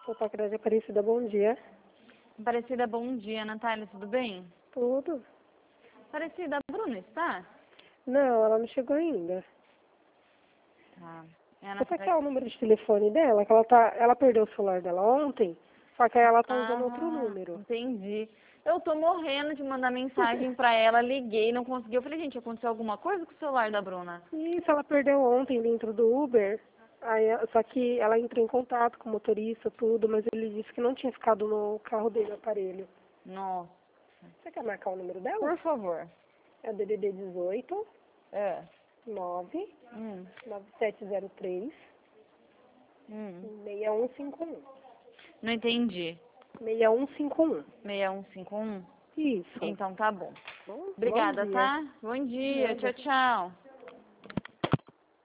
Fotocrede Aparecida, bom dia. Aparecida, bom dia. Natália, tudo bem? Tudo? Aparecida, a Bruna está? Não, ela não chegou ainda. Tá. É a Você Natália. quer o número de telefone dela? Que ela perdeu o celular dela ontem, só que aí ela tá usando outro número. Entendi. Eu tô morrendo de mandar mensagem pra ela, liguei, não consegui. Eu falei, gente, aconteceu alguma coisa com o celular da Bruna? Isso, ela perdeu ontem dentro do Uber. Só que ela entrou em contato com o motorista, tudo, mas ele disse que não tinha ficado no carro dele o aparelho. Nossa. Você quer marcar o número dela? Por favor. É o DDD 18 É. 9 Hum. 9703 6151. Não entendi. 6151. 6151? Isso. Então tá bom. Bom Obrigada, dia. tá? Bom dia. Nada. Tchau, tchau.